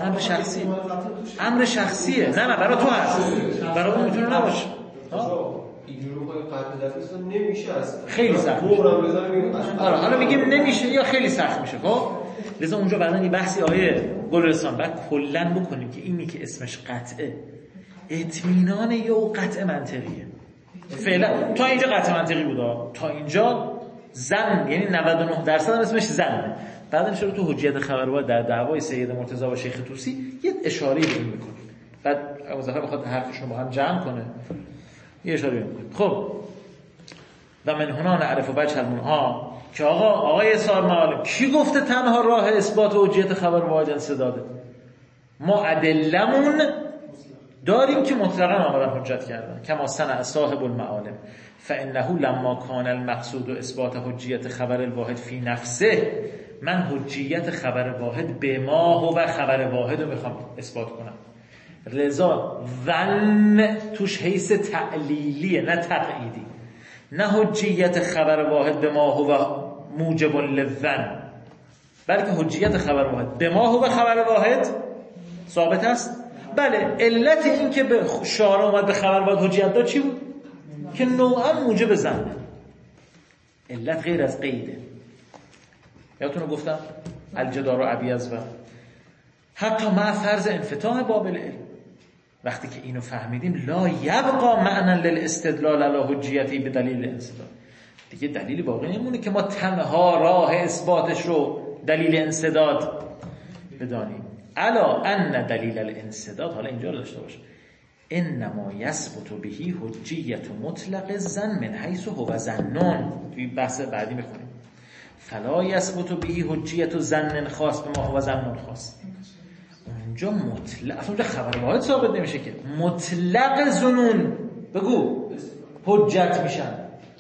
امر شخصیه. نه برای تو هست، برای اون میتونه نباشه. اینجوری بخوای قطع دفعه نمیشه اصلا، خیلی سخت میشه. آره حالا میگیم نمیشه یا خیلی سخت میشه. خب لذا اونجا بعدن یه بحثی آیه گلرسان بعد کلا بکنیم که اینی که اسمش قطعه اطمینانه یا قطع منطقیه. فعلا تا اینجا قطع منطقی بوده، تا اینجا ظن، یعنی 99% هم اسمش ظنه. بعد ان شاءالله تو حجیت خبرواحد در دعوای سید مرتضی و شیخ طوسی یه اشاره به این میکنیم. بعد مظفر بخواد حرفشون با هم جمع کنه یه اشاره میکنیم. خب و من هنا نعرف بچ المنها که آقای سار معالم کی گفته تنها راه اثبات حجیت خبرواحد انسداده؟ ما ادلمون داریم که مطلقاً آمدن حجت کردن. کما صنع صاحب المعالم فانه لما کان المقصود اثبات حجیت خبر الواحد فی نفسه، من حجیت خبر واحد به ما هو خبر واحد رو میخوام اثبات کنم. لذا ظن توش حیث تعلیلیه نه تقییدی، نه حجیت خبر واحد به ما هو موجب للظن، بلکه حجیت خبر واحد به ما هو خبر واحد ثابت است. بله علت این که به شارع اومد به خبر واحد حجیت داد چی بود؟ که نوعا موجب ظن، علت غیر از قیده. یادتونه گفتم الجدار و ابیض و حتی مع فرض انفتاح باب العلم، وقتی که اینو فهمیدیم لا یبقى معنی للاستدلال علی حجیتی به دلیل انسداد، دیگه دلیلی باقی نمونه که ما تنها راه اثباتش رو دلیل انسداد بدانیم. الا ان دلیل الانسداد، حالا اینجا رو داشته باش، انما یثبت بهی حجیت مطلق الظن من حیث هو ظنون، توی بحث بعدی میخونیم. فلا یثبت بهی حجیت ظن خاص به ما هو ظنون خاص. اونجا مطلق، اصلا اونجا خبر واحد ثابت نمیشه که مطلق ظنون بگو حجت میشن.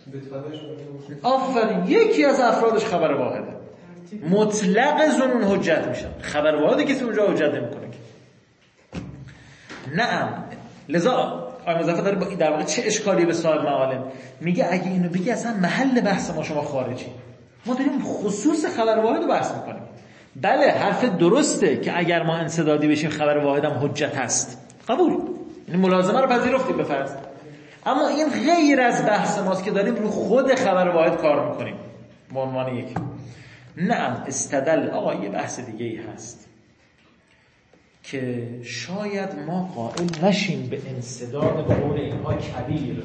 آفرین، یکی از افرادش خبر واحده، مطلق ظنون حجت میشن. خبر واحده کسی اونجا حجت نمیکنه که. نعم. لذا آقای مظفر داره با این در واقع چه اشکالی به صاحب معالم میگه اگه اینو بگی اصلا محل بحث ما شما خارجی، ما داریم خصوص خبر واحد رو بحث میکنیم. بله حرف درسته که اگر ما انسدادی بشیم خبر واحد هم حجت هست، قبول، این ملازمه رو پذیرفتیم به فرض، اما این غیر از بحث ماست که داریم رو خود خبر واحد کار میکنیم به عنوان یک. نعم استدل. آقا یه بحث دیگه ای هست که شاید ما قائل نشیم به انسداد به قول اینها کبیر،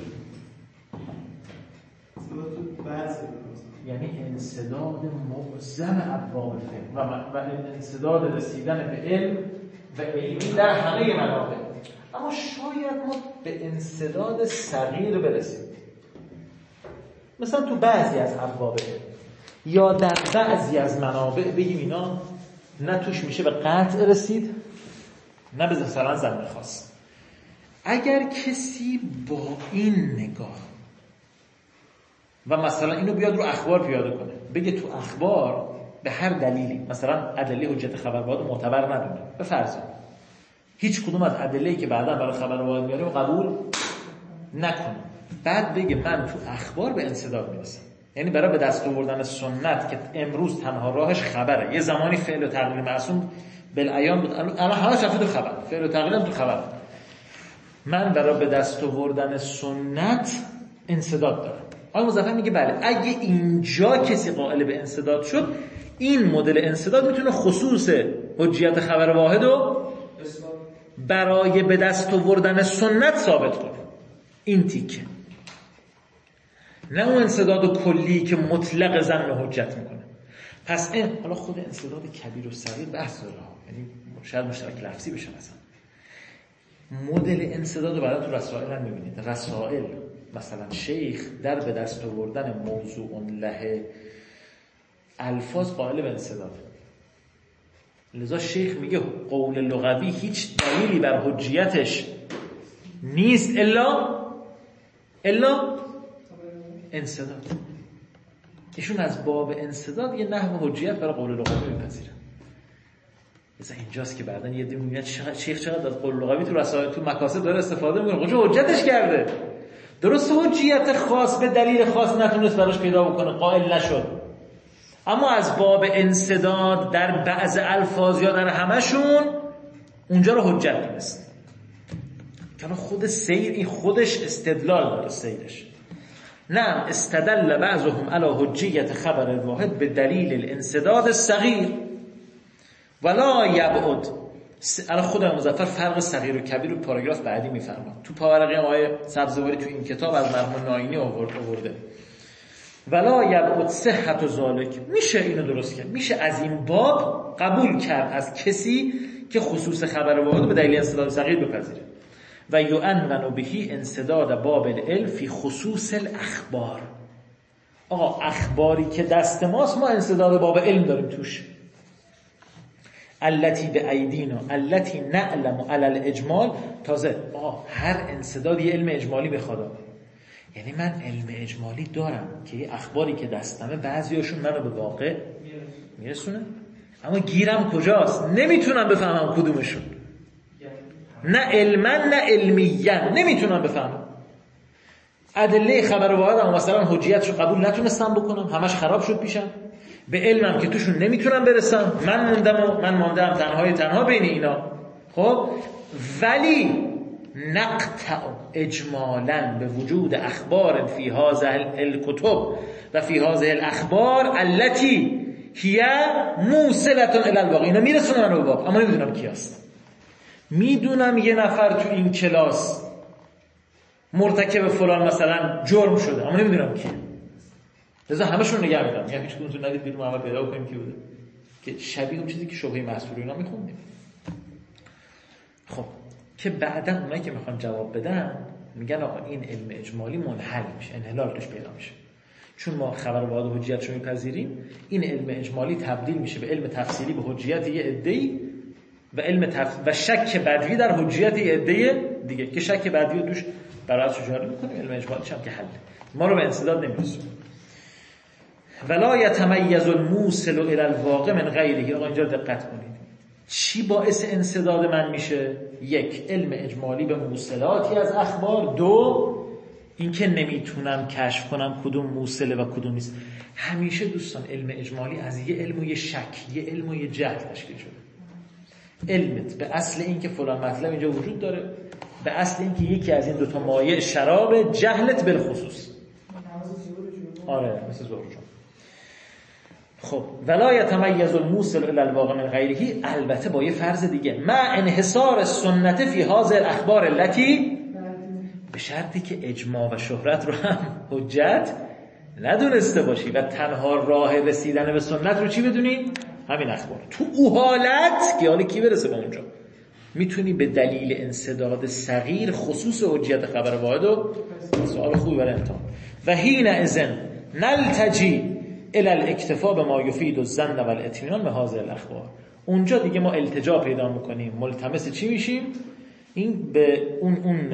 یعنی انسداد معظم ابواب فقه و انسداد رسیدن به علم و علمی در همه منابع، اما شاید ما به انسداد صغیر برسیم، مثلا تو بعضی از ابواب علم یا در بعضی از منابع بگیم اینا نه توش میشه به قطع رسید نه به مثلا ظن خاص. اگر کسی با این نگاه و مثلا اینو بیاد رو اخبار پیاده کنه، بگه تو اخبار به هر دلیلی مثلا ادله حجت خبر واحد معتبر ندونه، به فرض هیچ کدوم از ادله‌ای که بعدا برای خبر واحد میاریم قبول نکنه، بعد بگه من تو اخبار به انسداد میرسم، یعنی برای به دست آوردن سنت که امروز تنها راهش خبره، یه زمانی فعل و تقریر معصوم بالعیان بود، الان همه شفت تو خبر، فعل و تقریر تو خبر، من برای به دست آوردن سنت انسداد دارم. آقای مظفر میگه بله اگه اینجا کسی قائل به انسداد شد، این مدل انسداد میتونه خصوص حجیت خبر واحد رو برای به دست آوردن سنت ثابت کنه، این تیکه، نه اون انسداد کلی که مطلق ظن حجت میکنه. پس این حالا خود انسداد کبیر و صغیر بحث داره، یعنی شاید مشترک لفظی بشه. مثلا مدل انسداد رو بعدا تو رسائل هم میبینید، رسائل مثلا شیخ در به دست آوردن موضوع له الفاظ قائل به انسداد، لذا شیخ میگه قول لغوی هیچ دلیلی بر حجیتش نیست الا انسداد. ایشون از باب انسداد یه نحو حجیت برای قول لغوی میپذیره. مثلا اینجاست که بعدن یه دی میگه شیخ چقدر از قول لغوی تو رسائل تو مکاسب داره استفاده میکنه، خودش حجتش کرده. درست حجیت خاص به دلیل خاص نتونست براش پیدا بکنه، قائل نشد، اما از باب انسداد در بعض الفاظ یا در همشون اونجا رو حجت دونست. که خود سیر این خودش استدلال داره سیرش. نعم استدل بعضهم علی حجیت خبر الواحد به دلیل الانسداد الصغیر ولا یبعد. الان خود مظفر فرق صغیر و کبیر رو پاراگراف بعدی میفرماد. تو پاورقی آقای سبزواری تو این کتاب از مرحوم ناینی آورده. ولا یبعد صحت ذالک، میشه اینو درست کرد، میشه از این باب قبول کرد از کسی که خصوص خبر واحد به دلیل انسداد صغیر بپذیره. و یعنون بهی انسداد باب العلم فی خصوص الاخبار. آقا اخباری که دست ماست ما انسداد باب علم داریم توش. التی به ایدینا التی نعلم علی الاجمال. تازه هر انسداد یه علم اجمالی بخواد. یعنی من علم اجمالی دارم که یه اخباری که دستمه بعضیاشون منو به واقع میرسونه، اما گیرم کجاست؟ نمیتونم بفهمم کدومشون. نه علما نه علمیا نمیتونم بفهمم. ادله خبر واحد هم مثلا حجیتشو قبول نتونستم بکنم، همش خراب شد پیشم. به علمم که توشون نمیتونم برسم، من موندم تنها بین اینا. خب ولی نقطع اجمالا به وجود اخبار فی هذه الکتب و فی هذه الاخبار التي هي موصله الی الواقع. اینا میرسونه منو به واقع، اما نمیدونم کی است. میدونم یه نفر تو این کلاس مرتکب فلان مثلا جرم شده، اما نمیدونم کیه. لذا همشون نگه میدارم، یعنی هیچ کدومتون ندید بیرون اول پیدا کنیم کی بوده، که شبیه اون چیزی که شبهه محصولی اینا میخوندیم. خب که بعدا اونایی که میخوان جواب بدن میگن آقا این علم اجمالی منحل میشه، انحلال توش پیدا میشه. چون ما خبر واحد و حجیتشو میپذیریم، این علم اجمالی تبدیل میشه به علم تفصیلی به حجیت یه عده‌ای و و شک بدوی در حجیت یه عده دیگه، که شک بدوی رو توش برای جاری میکنیم. علم اجمالی هم که حل ما رو به انسداد نمیرسونه. ولا یتمیز الموصل الی الواقع من غیره. آقا اینجا دقت کنید، چی باعث انسداد من میشه؟ یک، علم اجمالی به موصلاتی از اخبار. دو، اینکه نمیتونم کشف کنم کدوم موصله و کدوم نیست. همیشه دوستان علم اجمالی از یه علم و یه شک، یه علم و یه جهل تشکیل شده. علمت به اصل اینکه فلان مطلب اینجا وجود داره، به اصل اینکه یکی از این دوتا مایع شراب، جهلت بالخصوص. آره مثل زهرجان. خب ولا یتمیز الموصل الی الواقع من غیره، البته با یه فرض دیگه، مع انحصار السنت فی هذه الاخبار التي، به شرطی که اجماع و شهرت رو هم حجت ندونسته باشی و تنها راه رسیدن به سنت رو چی بدونی؟ همین اخبار. تو او حالت که حالا کی برسه به اونجا میتونی به دلیل انسداد صغیر خصوص حجیت خبر واحد و سوال خوبی برای امتحان. و حین اذن نلتجی الی الاکتفا بما یفید الظن و الاطمینان به هذه الاخبار. اونجا دیگه ما التجا پیدا میکنیم، ملتمس چی میشیم؟ این به اون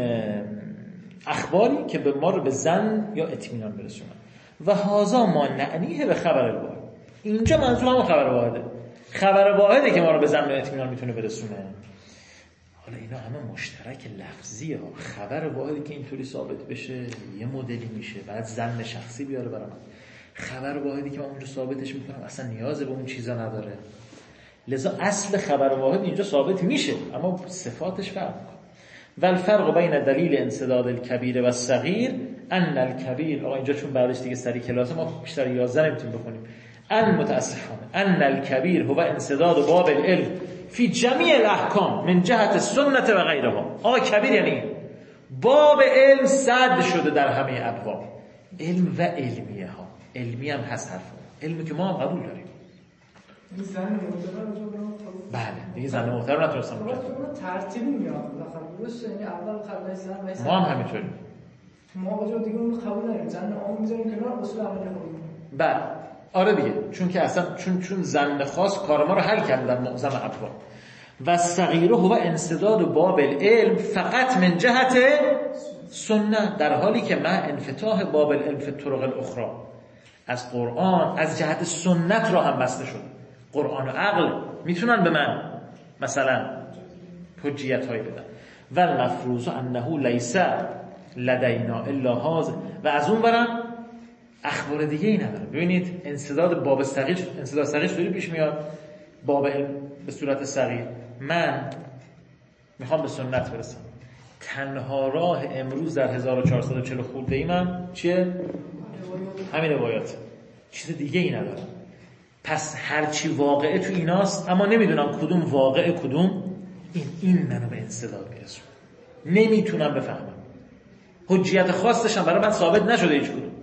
اخباری که به ما رو به ظن یا اطمینان برسونن. و هذا ما نعنیه به خبر الواحد. اینجا منظور هم خبر واحده. خبر واحده که ما رو به ظن و اطمینان میتونه برسونه. حالا اینا همه مشترک لفظیه ها. خبر واحدی که اینطوری ثابت بشه یه مدلی میشه، بعد ظن شخصی بیاره برام. خبر واحدی که من اونجا ثابتش میکنم اصلا نیاز به اون چیزا نداره. لذا اصل خبر واحد اینجا ثابت میشه، اما صفاتش فرق میکنه. و الفرق بین دلیل انسداد الکبیر و الصغیر ان الکبیر. آقا اینجا چون بعدش دیگه سری کلاس ما بیشتر 11 نمیتونیم بخونیم. ان متاسفانه ان الکبیر هو انسداد باب العلم فی جمیع الاحکام من جهت السنت و غیرها. آقا کبیر یعنی باب علم سد شده در همه ابواب، علم و علمیه ها. علمی هم هست حرف علمی که ما هم قبول داریم. این زن معتبر رو بله دیگه زن معتبر رو نتونستم بجا ترتیبی میاد بالاخره درسته، یعنی اول قبل زن ما هم همینطوریم. ما بجا دیگه اون قبول داریم، زن عام میذاریم کنار، اصول عملی خودمون. بله آره دیگه، چون که اصلا چون ظن خاص کار ما رو حل کرد در معظم ابواب. و صغیره هو انسداد باب العلم فقط من جهت سنت، در حالی که من انفتاح باب العلم فی الطرق الاخرى از قرآن از جهت سنت را هم بسته شد. قرآن و عقل میتونن به من مثلا حجیت هایی بدن. و المفروض انه لیس لدینا الا هذا، و از اون برم اخبار دیگه ای نداره. ببینید انسداد باب صغیر، انسداد صغیر چطوری پیش میاد؟ باب علم به صورت صغیر، من میخوام به سنت برسم، تنها راه امروز در 1440 خورده ای من چیه؟ همین روایات، چیز دیگه ای نداره. پس هرچی واقعه تو ایناست، اما نمیدونم کدوم واقعه کدوم این منو به انسداد میرسونه، نمیتونم بفهمم. حجیت خاصش هم برای من ثابت نشده هیچ کدوم.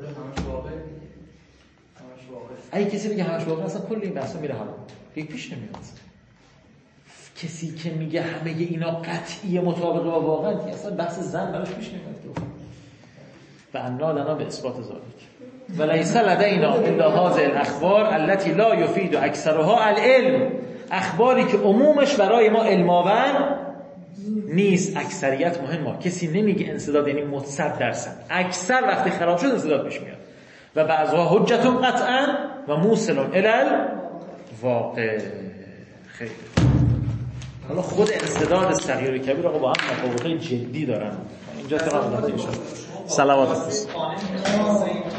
اگه کسی بگه همش واقعه، اصلا کل این بحثا میره حالا یک پیش نمیاد. کسی که میگه همه اینا قطعی مطابق با واقعه، اصلا بحث زن براش پیش نمیاد. و انا لنا به اثبات ذلک و لیس لدینا الا هذه الاخبار التي لا يفيد اکثرها العلم، اخباری که عمومش برای ما علم آور نیست، اکثریت مهمه. کسی نمیگه انسداد یعنی 100%، اکثر وقتی خراب شد انسداد پیش میاد و بعضها حجت قطعا و موصل الی الواقع. خیلی حالا خود انسداد صغیر و کبیر آقا با هم تفاوت‌های جدی دارن. اینجا تمام دادیم. صلوات